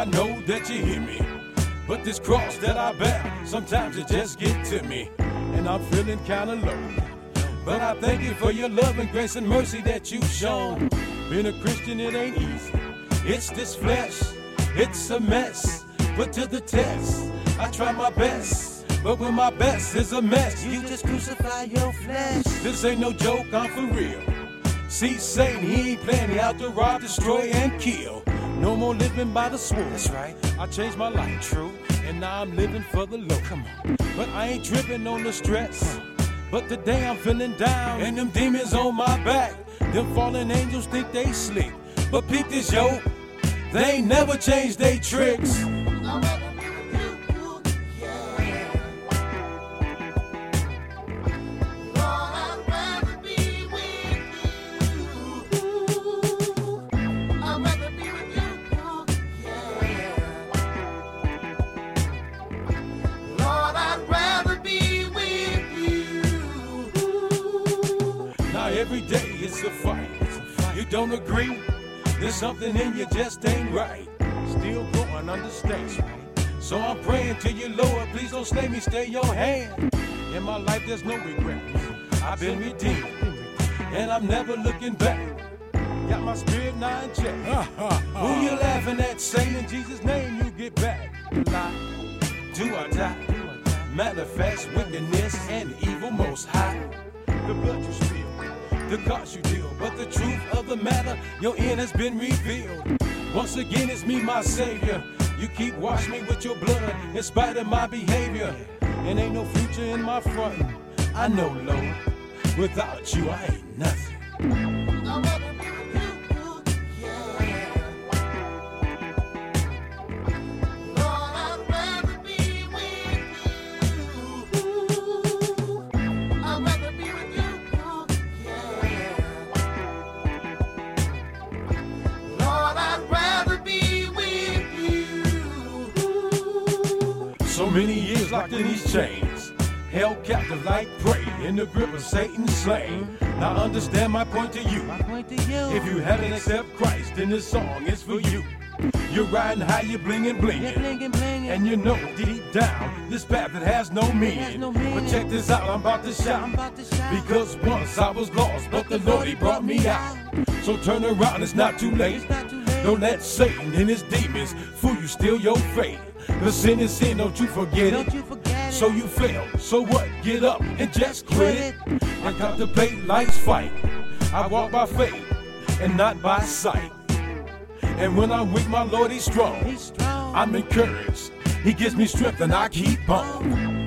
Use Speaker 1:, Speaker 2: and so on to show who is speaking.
Speaker 1: I know that you hear me. But this cross that I bear, sometimes it just gets to me. And I'm feeling kinda low. But I thank you for your love and grace and mercy that you've shown. Being a Christian, it ain't easy. It's this flesh, it's a mess. Put to the test, I try my best. But when my best is a mess,
Speaker 2: You just crucify your flesh.
Speaker 1: this ain't no joke, I'm for real. See, Satan, he ain't playing, he out to rob, destroy, and kill. No more living by the sword.
Speaker 2: That's right.
Speaker 1: I changed my life, true, and now I'm living for the Lord.
Speaker 2: Come on.
Speaker 1: But I ain't tripping on the stress. But today I'm feeling down, and them demons on my back. Them fallen angels think they slick. But peep this, yo, they ain't never changed they tricks. Every day it's a fight. You don't agree? There's something in you just ain't right. Still growing, understand. So I'm praying to you, Lord, please don't slay me, stay your hand. In my life there's no regret. I've been redeemed, and I'm never looking back. Got my spirit now in check. Who you laughing at? Saying in Jesus' name you get back. Lie, do or die. Manifest wickedness and evil most high. The blood you spill, the cost you deal, but the truth of the matter, your end has been revealed. Once again, it's me, my Savior. You keep washing me with your blood in spite of my behavior. And ain't no future in my front. I know, Lord, without you, I ain't nothing. So many years locked in these chains, held captive like prey, in the grip of Satan's slain. Now understand my point to you. If you haven't accepted Christ, then this song is for you. You're riding high, you're blingin', blingin'. And you know deep down, this path that has no meaning. But check this out, I'm about to shout. Because once I was lost, but the Lord, he brought me out. So turn around, it's not too late. Don't let Satan and his demons fool you, steal your faith. The sin is sin, don't you forget it. So you fail, so what? Get up and just quit it. I contemplate life's fight. I walk by faith and not by sight. And when I'm weak, my Lord, he's strong. I'm encouraged. He gives me strength and I keep on.